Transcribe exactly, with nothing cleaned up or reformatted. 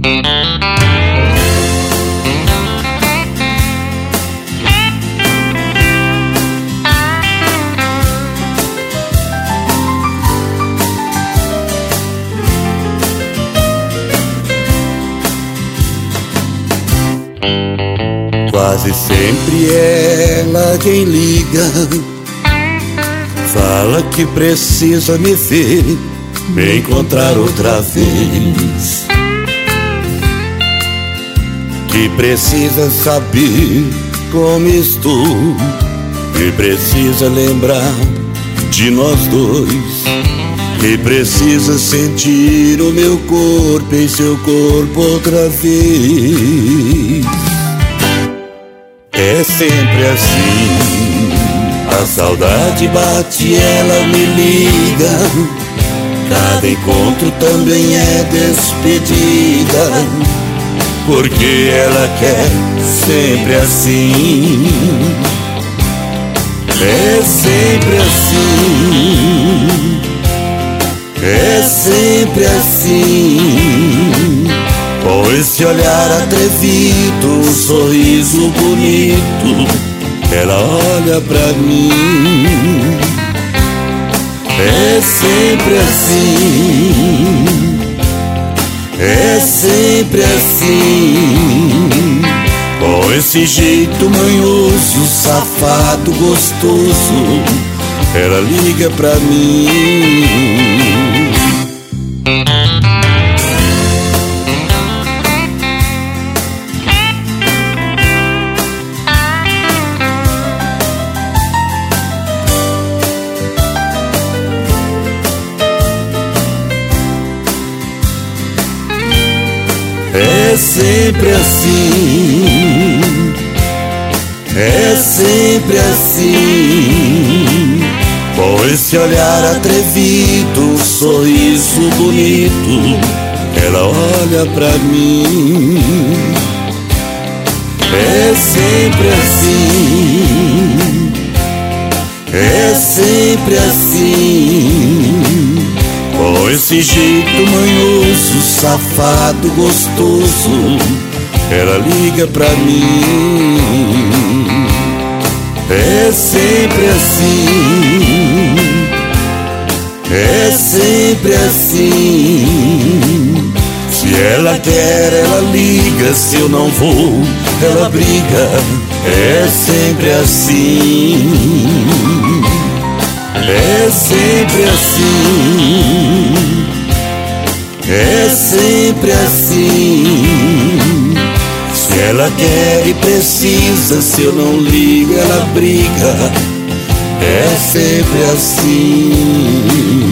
Quase sempre ela quem liga, fala que precisa me ver, me encontrar outra vez, que precisa saber como estou, que precisa lembrar de nós dois, que precisa sentir o meu corpo em seu corpo outra vez. É sempre assim, a saudade bate, ela me liga, cada encontro também é despedida, porque ela quer sempre assim. É sempre assim, é sempre assim, com esse olhar atrevido, um sorriso bonito, ela olha pra mim. É sempre assim, é sempre assim, com esse jeito manhoso, safado, gostoso, ela liga pra mim. É sempre assim, é sempre assim, com esse olhar atrevido, um sorriso bonito, ela olha pra mim. É sempre assim, é sempre assim, com esse jeito manhoso, safado, gostoso, ela liga pra mim. É sempre assim, é sempre assim, se ela quer ela liga, se eu não vou ela briga. É sempre assim, é sempre assim, é sempre assim, se ela quer e precisa, se eu não ligo ela briga. É sempre assim.